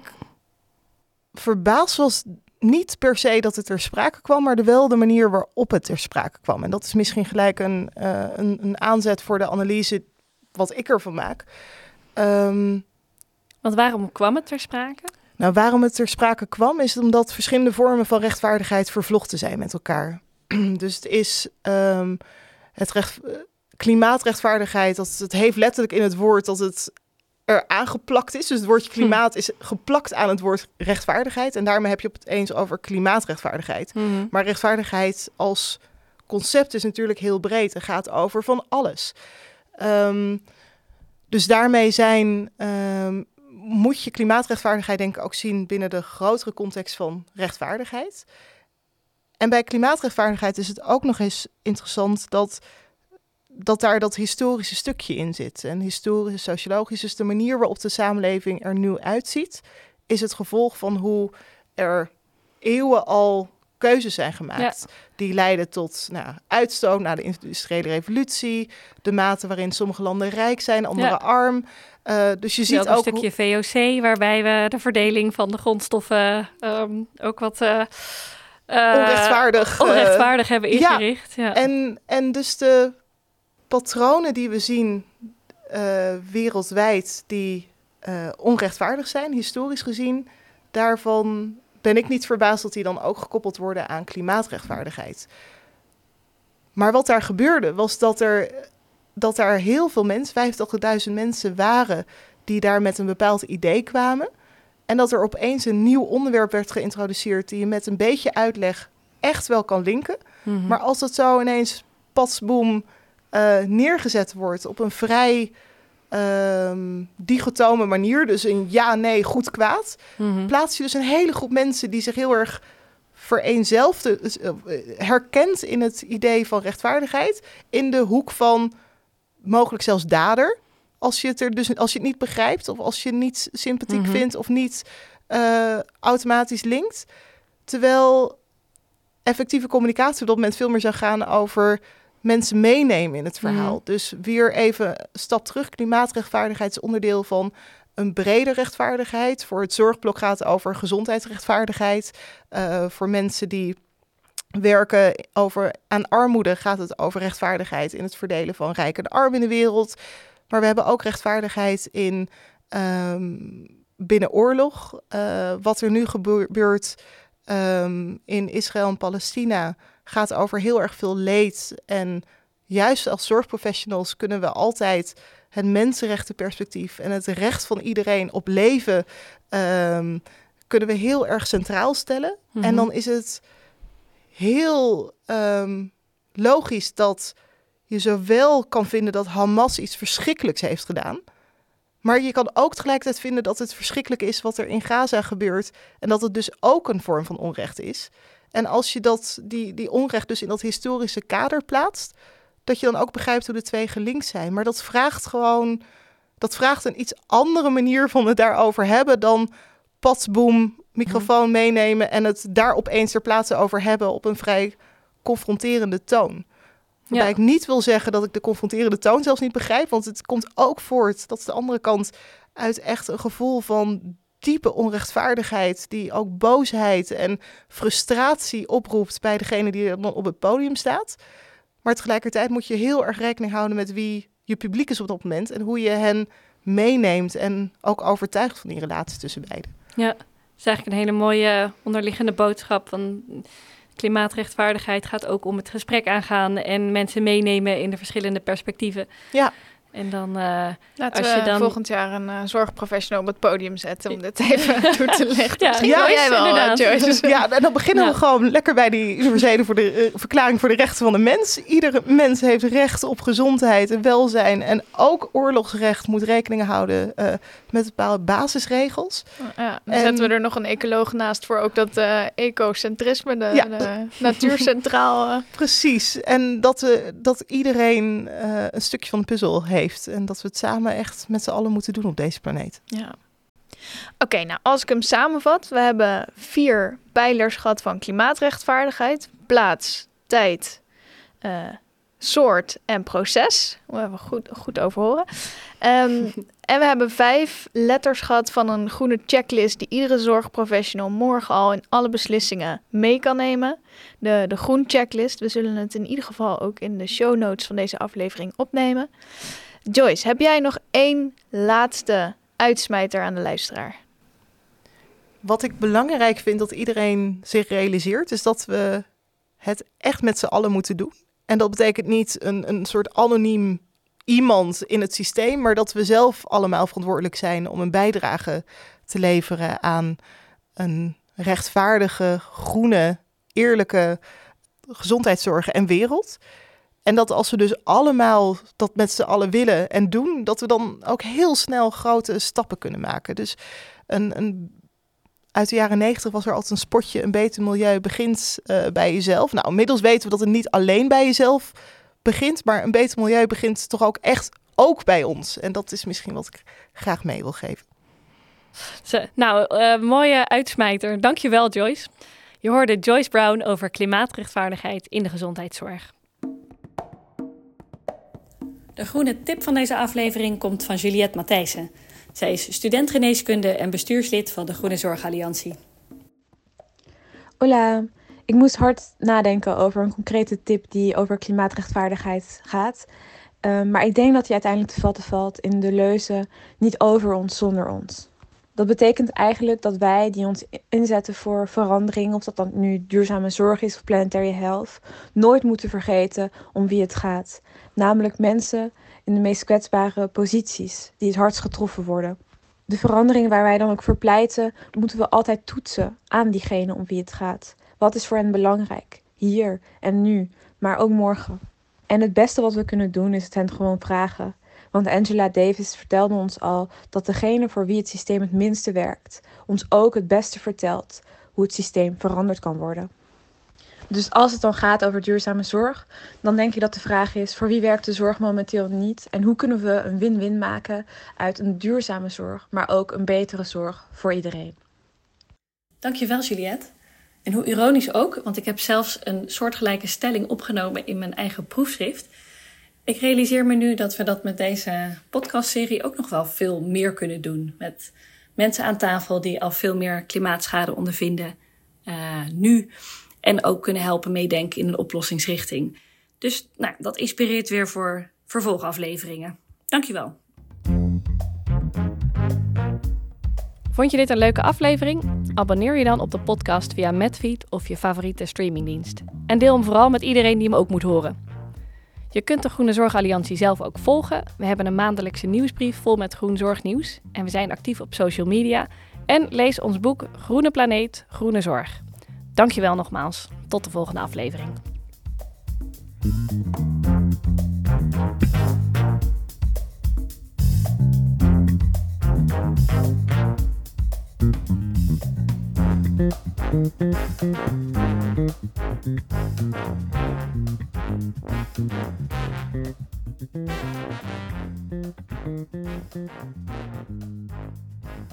Speaker 1: verbaasd was, niet per se dat het ter sprake kwam, maar de, wel de manier waarop het ter sprake kwam. En dat is misschien gelijk een, uh, een, een aanzet voor de analyse wat ik ervan maak. Um,
Speaker 2: Want waarom kwam het ter sprake?
Speaker 1: Nou, waarom het ter sprake kwam, is omdat verschillende vormen van rechtvaardigheid vervlochten zijn met elkaar. Dus het is um, het recht... klimaatrechtvaardigheid, dat het heeft letterlijk in het woord dat het er aangeplakt is. Dus het woordje klimaat is geplakt aan het woord rechtvaardigheid. En daarmee heb je het eens over klimaatrechtvaardigheid. Mm-hmm. Maar rechtvaardigheid als concept is natuurlijk heel breed en gaat over van alles. Um, dus daarmee zijn, um, moet je klimaatrechtvaardigheid denk ik ook zien binnen de grotere context van rechtvaardigheid. En bij klimaatrechtvaardigheid is het ook nog eens interessant dat dat daar dat historische stukje in zit. En historisch, sociologisch, dus de manier waarop de samenleving er nu uitziet, is het gevolg van hoe er eeuwen al keuzes zijn gemaakt. Ja. Die leiden tot nou, uitstoot na de industriële revolutie, de mate waarin sommige landen rijk zijn, andere ja. arm. Uh, dus je ziet ook
Speaker 2: een stukje hoe... V O C, waarbij we de verdeling van de grondstoffen um, ook wat uh, uh,
Speaker 1: onrechtvaardig,
Speaker 2: onrechtvaardig uh, hebben ingericht.
Speaker 1: Ja.
Speaker 2: Ja.
Speaker 1: En, en dus de patronen die we zien uh, wereldwijd die uh, onrechtvaardig zijn, historisch gezien, daarvan ben ik niet verbaasd dat die dan ook gekoppeld worden aan klimaatrechtvaardigheid. Maar wat daar gebeurde, was dat er, dat er heel veel mensen, vijfentachtigduizend mensen waren die daar met een bepaald idee kwamen. En dat er opeens een nieuw onderwerp werd geïntroduceerd die je met een beetje uitleg echt wel kan linken. Mm-hmm. Maar als dat zo ineens patsboom uh, neergezet wordt op een vrij um, dichotome manier, dus een ja, nee, goed, kwaad, mm-hmm. plaats je dus een hele groep mensen die zich heel erg vereenzelvigd, uh, herkent in het idee van rechtvaardigheid, in de hoek van mogelijk zelfs dader. Als je het er dus als je het niet begrijpt of als je het niet sympathiek mm-hmm. vindt of niet uh, automatisch linkt. Terwijl effectieve communicatie op dat moment veel meer zou gaan over mensen meenemen in het verhaal. Mm-hmm. Dus weer even een stap terug. Klimaatrechtvaardigheid is onderdeel van een brede rechtvaardigheid. Voor het zorgblok gaat het over gezondheidsrechtvaardigheid. Uh, voor mensen die werken over aan armoede gaat het over rechtvaardigheid in het verdelen van rijk en arm in de wereld. Maar we hebben ook rechtvaardigheid in um, binnen oorlog. Uh, wat er nu gebeurt um, in Israël en Palestina gaat over heel erg veel leed. En juist als zorgprofessionals kunnen we altijd het mensenrechtenperspectief en het recht van iedereen op leven um, kunnen we heel erg centraal stellen. Mm-hmm. En dan is het heel um, logisch dat je zowel kan vinden dat Hamas iets verschrikkelijks heeft gedaan, maar je kan ook tegelijkertijd vinden dat het verschrikkelijk is wat er in Gaza gebeurt en dat het dus ook een vorm van onrecht is. En als je dat, die, die onrecht dus in dat historische kader plaatst, dat je dan ook begrijpt hoe de twee gelinkt zijn. Maar dat vraagt gewoon, dat vraagt een iets andere manier van het daarover hebben dan patsboom, microfoon meenemen en het daar opeens ter plaatse over hebben op een vrij confronterende toon. Waarbij ja. ik niet wil zeggen dat ik de confronterende toon zelfs niet begrijp, want het komt ook voort, dat is de andere kant, uit echt een gevoel van diepe onrechtvaardigheid die ook boosheid en frustratie oproept bij degene die dan op het podium staat. Maar tegelijkertijd moet je heel erg rekening houden met wie je publiek is op dat moment en hoe je hen meeneemt en ook overtuigt van die relatie tussen beiden.
Speaker 2: Ja, dat is eigenlijk een hele mooie onderliggende boodschap van klimaatrechtvaardigheid gaat ook om het gesprek aangaan en mensen meenemen in de verschillende perspectieven.
Speaker 1: Ja.
Speaker 2: En dan, uh,
Speaker 3: Laten
Speaker 2: als
Speaker 3: we
Speaker 2: je dan
Speaker 3: volgend jaar een uh, zorgprofessional op het podium zetten om dit even toe te lichten.
Speaker 2: Ja,
Speaker 3: Misschien
Speaker 2: ja,
Speaker 3: wil jij wel, uh, Joyce.
Speaker 1: Ja, en dan beginnen
Speaker 2: ja.
Speaker 1: we gewoon lekker bij die universele voor de, uh, verklaring voor de rechten van de mens. Iedere mens heeft recht op gezondheid en welzijn. En ook oorlogsrecht moet rekening houden uh, met bepaalde basisregels.
Speaker 3: Ja, dan
Speaker 1: en,
Speaker 3: zetten we er nog een ecoloog naast voor ook dat uh, ecocentrisme, de,
Speaker 1: ja,
Speaker 3: de natuurcentraal. Uh.
Speaker 1: Precies. En dat, uh, dat iedereen uh, een stukje van de puzzel heeft. En dat we het samen echt met z'n allen moeten doen op deze planeet.
Speaker 3: Ja. Oké, okay, nou als ik hem samenvat. We hebben vier pijlers gehad van klimaatrechtvaardigheid. Plaats, tijd, uh, soort en proces. Daar hebben we goed, goed over horen. Um, en we hebben vijf letters gehad van een groene checklist die iedere zorgprofessional morgen al in alle beslissingen mee kan nemen. De, de groen checklist. We zullen het in ieder geval ook in de show notes van deze aflevering opnemen. Joyce, heb jij nog één laatste uitsmijter aan de luisteraar?
Speaker 1: Wat ik belangrijk vind dat iedereen zich realiseert, is dat we het echt met z'n allen moeten doen. En dat betekent niet een, een soort anoniem iemand in het systeem, maar dat we zelf allemaal verantwoordelijk zijn om een bijdrage te leveren aan een rechtvaardige, groene, eerlijke gezondheidszorg en wereld. En dat als we dus allemaal dat met z'n allen willen en doen, dat we dan ook heel snel grote stappen kunnen maken. Dus een, een, uit de jaren negentig was er altijd een spotje, een beter milieu begint uh, bij jezelf. Nou, inmiddels weten we dat het niet alleen bij jezelf begint, maar een beter milieu begint toch ook echt ook bij ons. En dat is misschien wat ik graag mee wil geven.
Speaker 2: Zo, nou, uh, mooie uitsmijter. Dankjewel, Joyce. Je hoorde Joyce Brown over klimaatrechtvaardigheid in de gezondheidszorg. De groene tip van deze aflevering komt van Juliette Matthijssen. Zij is student geneeskunde en bestuurslid van de Groene Zorgalliantie.
Speaker 4: Hola, ik moest hard nadenken over een concrete tip die over klimaatrechtvaardigheid gaat. Uh, maar ik denk dat die uiteindelijk te vatten valt in de leuze niet over ons zonder ons. Dat betekent eigenlijk dat wij die ons inzetten voor verandering, of dat dan nu duurzame zorg is of planetary health, nooit moeten vergeten om wie het gaat. Namelijk mensen in de meest kwetsbare posities die het hardst getroffen worden. De verandering waar wij dan ook voor pleiten, moeten we altijd toetsen aan diegene om wie het gaat. Wat is voor hen belangrijk? Hier en nu, maar ook morgen. En het beste wat we kunnen doen is het hen gewoon vragen. Want Angela Davis vertelde ons al dat degene voor wie het systeem het minste werkt, ons ook het beste vertelt hoe het systeem veranderd kan worden. Dus als het dan gaat over duurzame zorg, dan denk je dat de vraag is, voor wie werkt de zorg momenteel niet? En hoe kunnen we een win-win maken uit een duurzame zorg, maar ook een betere zorg voor iedereen?
Speaker 2: Dankjewel, Juliette. En hoe ironisch ook, want ik heb zelfs een soortgelijke stelling opgenomen in mijn eigen proefschrift. Ik realiseer me nu dat we dat met deze podcastserie ook nog wel veel meer kunnen doen. Met mensen aan tafel die al veel meer klimaatschade ondervinden uh, nu. En ook kunnen helpen meedenken in een oplossingsrichting. Dus nou, dat inspireert weer voor vervolgafleveringen. Dankjewel. Vond je dit een leuke aflevering? Abonneer je dan op de podcast via Madfeed of je favoriete streamingdienst. En deel hem vooral met iedereen die hem ook moet horen. Je kunt de Groene Zorg Alliantie zelf ook volgen. We hebben een maandelijkse nieuwsbrief vol met groen zorgnieuws. En we zijn actief op social media. En lees ons boek Groene Planeet, Groene Zorg. Dankjewel nogmaals. Tot de volgende aflevering. Thank you.